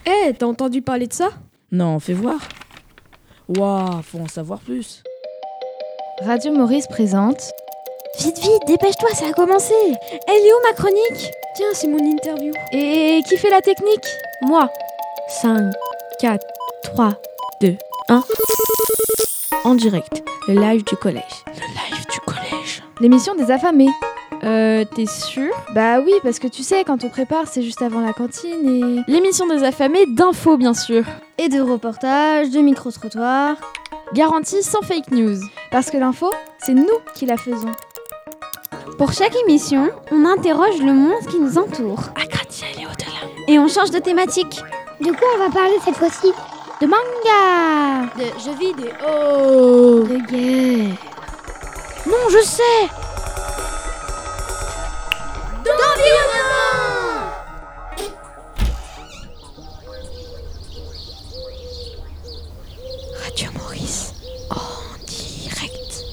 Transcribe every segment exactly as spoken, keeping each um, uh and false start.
Eh, hey, t'as entendu parler de ça? Non, fais voir. Waouh, faut en savoir plus. Radio Maurice présente... Vite, vite, dépêche-toi, ça a commencé. Elle est où ma chronique? Tiens, c'est mon interview. Et qui fait la technique? Moi. cinq, quatre, trois, deux, un. En direct, le live du collège. Le live du collège. L'émission des affamés. Euh, t'es sûre? Bah oui, parce que tu sais, quand on prépare, c'est juste avant la cantine et... L'émission des affamés d'infos, bien sûr. Et de reportages, de micro-trottoirs. Garantie sans fake news. Parce que l'info, c'est nous qui la faisons. Pour chaque émission, on interroge le monde qui nous entoure. À gratte-ciel et au-delà. Et on change de thématique. De quoi on va parler cette fois-ci? De manga. De jeux vidéo. De guerre. Non, je sais. D'environnement. Radio Maurice, en direct.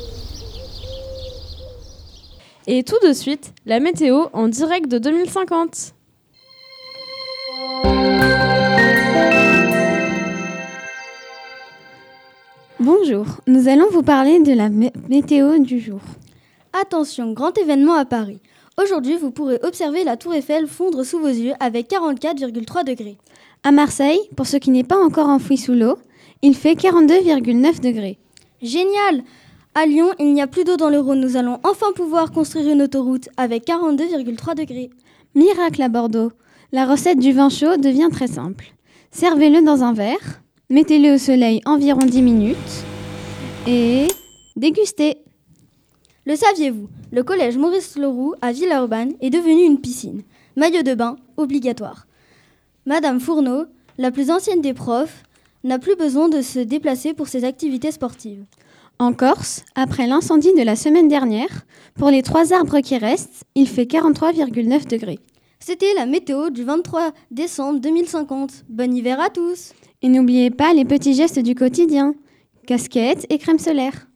Et tout de suite, la météo en direct de deux mille cinquante. Bonjour, nous allons vous parler de la mé- météo du jour. Attention, grand événement à Paris. Aujourd'hui, vous pourrez observer la Tour Eiffel fondre sous vos yeux avec quarante-quatre virgule trois degrés. À Marseille, pour ce qui n'est pas encore enfoui sous l'eau, il fait quarante-deux virgule neuf degrés. Génial! À Lyon, il n'y a plus d'eau dans le Rhône. Nous allons enfin pouvoir construire une autoroute avec quarante-deux virgule trois degrés. Miracle à Bordeaux. La recette du vin chaud devient très simple. Servez-le dans un verre, mettez-le au soleil environ dix minutes et dégustez. Le saviez-vous? Le collège Maurice-Leroux à Villeurbanne est devenu une piscine. Maillot de bain obligatoire. Madame Fourneau, la plus ancienne des profs, n'a plus besoin de se déplacer pour ses activités sportives. En Corse, après l'incendie de la semaine dernière, pour les trois arbres qui restent, il fait quarante-trois virgule neuf degrés. C'était la météo du vingt-trois décembre deux mille cinquante. Bon hiver à tous! Et n'oubliez pas les petits gestes du quotidien. Casquette et crème solaire.